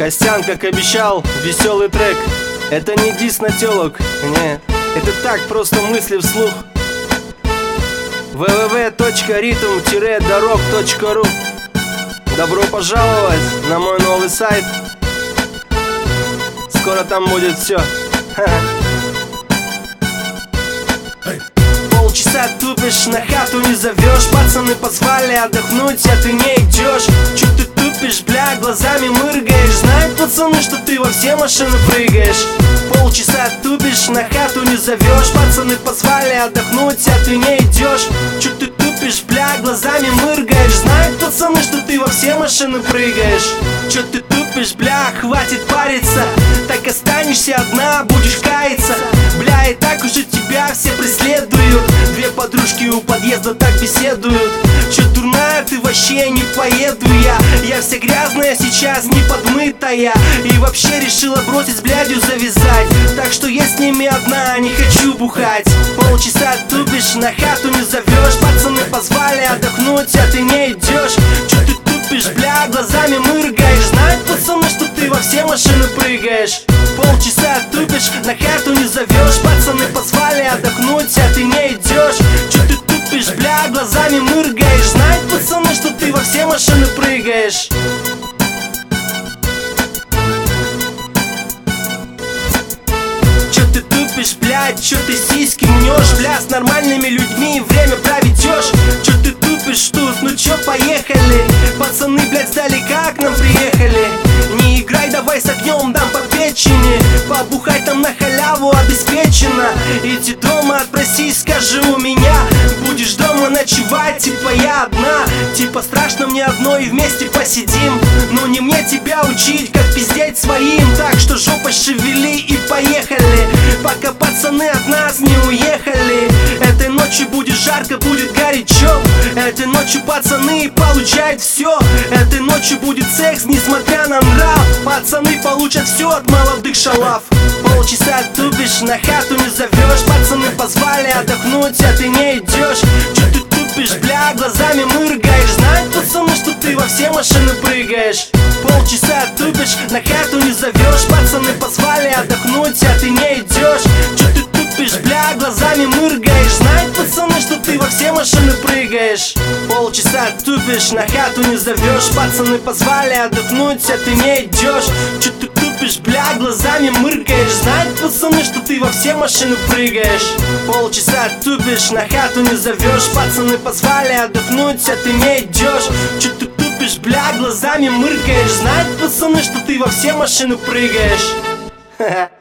Костян, как обещал, веселый трек. Это не дис на телок, не. Это так, просто мысли вслух. www.rhythm-дорог.ru. Добро пожаловать на мой новый сайт. Скоро там будет все. Полчаса тупишь, на хату не зовешь. Пацаны позвали отдохнуть, а ты не идешь. Чё ты тупишь, бля, глазами мыргаешь. Знают пацаны, что ты во все машины прыгаешь. Полчаса тупишь, на хату не зовешь. Пацаны позвали отдохнуть, а ты не идешь. Чё ты тупишь, бля, глазами мыргаешь. Знают пацаны, что ты во все машины прыгаешь. Чё ты тупишь, бля, хватит париться. Так останешься одна, будешь каяться. Бля, и так уже тебя все преследуют. Две подружки у подъезда так беседуют. Чё дурная, ты вообще не поеду я. Я вся грязная сейчас, не подмытая. И вообще решила бросить с блядью завязать. Так что я с ними одна, не хочу бухать. Полчаса тупишь, на хату не зовешь. Пацаны позвали отдохнуть, а ты не идешь. Чё ты тупишь, бля, глазами мыргаешь. Знают пацаны, что ты во все машины прыгаешь. Полчаса тупишь, на хату не зовешь. Пацаны позвали отдохнуть, а ты не идешь. Чё ты тупишь, бля, глазами мыргаешь. Знают пацаны, что ты во все машины прыгаешь. Чё ты тупишь, блядь, чё ты сиськи мнешь. Бля, с нормальными людьми время проведешь. Чё ты тупишь тут, ну чё, поехали. Пацаны, блядь, сдалека к нам приехали. Не играй, давай с огнем, дам по печени. Побухай там на халяву обеспечено. Иди дома, отпросись, скажи у меня. Будешь дома ночевать, типа я одна. Типа страшно мне одной, вместе посидим. Но не мне тебя учить, как пиздеть своим. Так что жопой шевели и поехали. Пока пацаны от нас не уехали. Этой ночью будет жарко, будет горячо. Этой ночью пацаны получают все. Этой ночью будет секс, несмотря на нрав. Пацаны получат все от молодых шалав. Полчаса тупишь, на хату не зовешь. Пацаны позвали отдохнуть, а ты не идешь. Чё ты тупишь, бля, глазами мыргаешь. Знают пацаны, что ты во все машины прыгаешь. Полчаса тупишь, на хату не зовешь. Пацаны позвали отдохнуть, а ты не идешь. Чё ты тупишь, бля, глазами мыргаешь. Знают пацаны, что ты во все машины прыгаешь. Полчаса тупишь, на хату не зовешь. Пацаны позвали отдохнуть, а ты не идешь. Чё ты тупишь, бля, глазами мыргаешь. Знают пацаны, что ты во все машины прыгаешь. Полчаса тупишь, на хату не зовешь. Пацаны позвали отдохнуть, а ты не идешь. Чё ты тупишь, бля, глазами мыргаешь. Знают пацаны, что ты во все машины прыгаешь.